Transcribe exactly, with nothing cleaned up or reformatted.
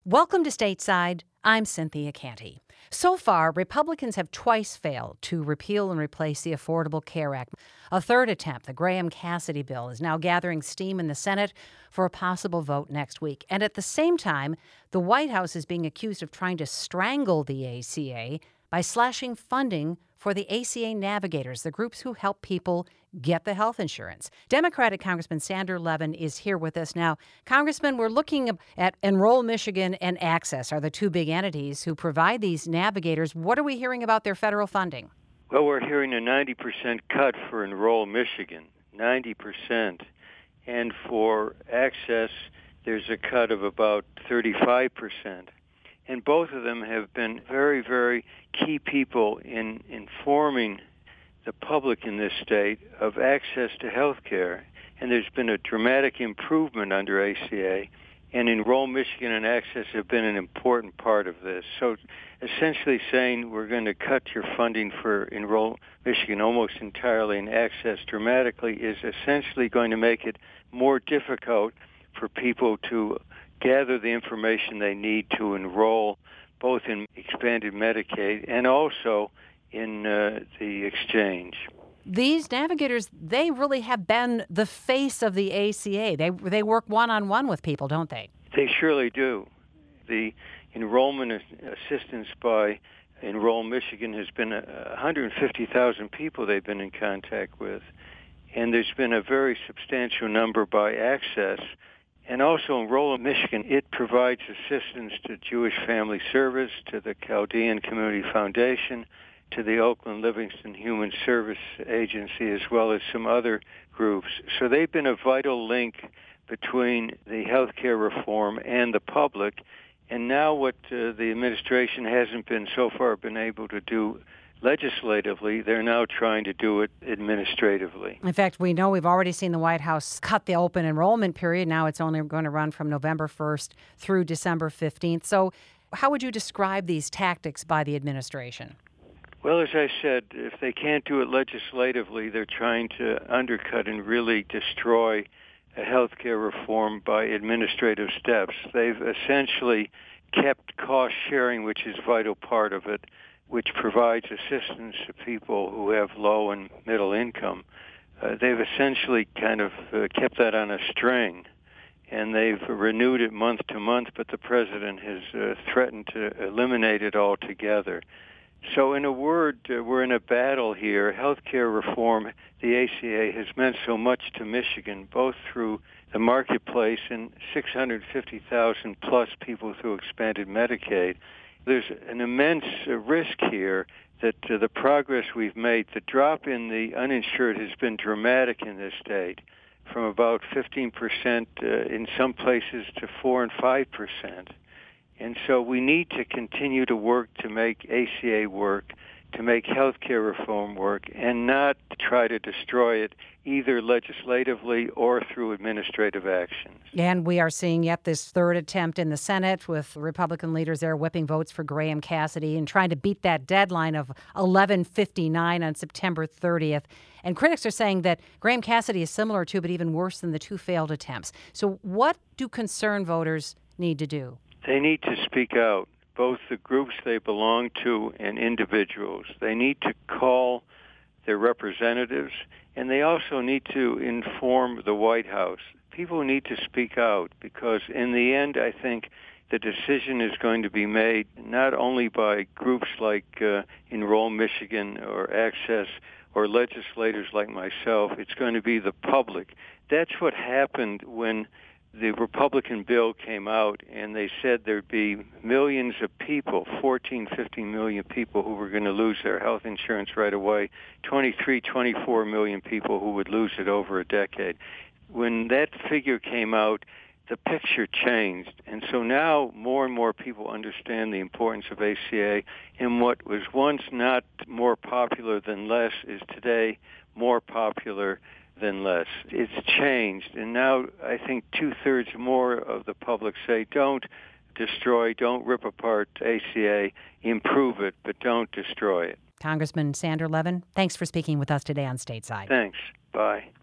Welcome to Stateside. I'm Cynthia Canty. So far, Republicans have twice failed to repeal and replace the Affordable Care Act. A third attempt, the Graham-Cassidy bill, is now gathering steam in the Senate for a possible vote next week. And at the same time, the White House is being accused of trying to strangle the A C A by slashing funding for the A C A navigators, the groups who help people get the health insurance. Democratic Congressman Sander Levin is here with us now. Congressman, we're looking at Enroll Michigan and Access are the two big entities who provide these navigators. What are we hearing about their federal funding? Well, we're hearing a ninety percent cut for Enroll Michigan, ninety percent. And for Access, there's a cut of about thirty-five percent. And both of them have been very, very key people in informing the public in this state of access to health care. And there's been a dramatic improvement under A C A, and Enroll Michigan and Access have been an important part of this. So essentially saying we're going to cut your funding for Enroll Michigan almost entirely and Access dramatically is essentially going to make it more difficult for people to gather the information they need to enroll both in expanded Medicaid and also in uh, the exchange. These navigators, they really have been the face of the A C A. They they work one-on-one with people, don't they? They surely do. The enrollment assistance by Enroll Michigan has been one hundred fifty thousand people they've been in contact with. And there's been a very substantial number by Access. And also Enroll Michigan, it provides assistance to Jewish Family Service, to the Chaldean Community Foundation, to the Oakland Livingston Human Service Agency, as well as some other groups. So they've been a vital link between the healthcare reform and the public. And now what uh, the administration hasn't been so far been able to do legislatively, they're now trying to do it administratively. In fact, we know we've already seen the White House cut the open enrollment period. Now it's only going to run from November first through December fifteenth. So how would you describe these tactics by the administration? Well, as I said, if they can't do it legislatively, they're trying to undercut and really destroy a health care reform by administrative steps. They've essentially kept cost sharing, which is a vital part of it, which provides assistance to people who have low and middle income. Uh, they've essentially kind of uh, kept that on a string, and they've renewed it month to month, but the president has uh, threatened to eliminate it altogether. So in a word, uh, we're in a battle here. Healthcare reform, the A C A, has meant so much to Michigan, both through the marketplace and six hundred fifty thousand plus people through expanded Medicaid. There's an immense uh, risk here that uh, the progress we've made, the drop in the uninsured has been dramatic in this state, from about fifteen percent uh, in some places to four and five percent. And so we need to continue to work to make A C A work, to make healthcare reform work, and not try to destroy it either legislatively or through administrative actions. And we are seeing yet this third attempt in the Senate with Republican leaders there whipping votes for Graham-Cassidy and trying to beat that deadline of eleven fifty-nine on September thirtieth. And critics are saying that Graham-Cassidy is similar to, but even worse than the two failed attempts. So what do concerned voters need to do? They need to speak out, both the groups they belong to and individuals. They need to call their representatives, and they also need to inform the White House. People need to speak out because in the end, I think the decision is going to be made not only by groups like uh, Enroll Michigan or Access or legislators like myself. It's going to be the public. That's what happened when the Republican bill came out, and they said there'd be millions of people, fourteen, fifteen million people who were going to lose their health insurance right away, twenty-three, twenty-four million people who would lose it over a decade. When that figure came out, the picture changed. And so now more and more people understand the importance of A C A, and what was once not more popular than less is today more popular than less. It's changed, and now I think two-thirds more of the public say don't destroy, don't rip apart A C A, improve it, but don't destroy it. Congressman Sander Levin, thanks for speaking with us today on Stateside. Thanks. Bye.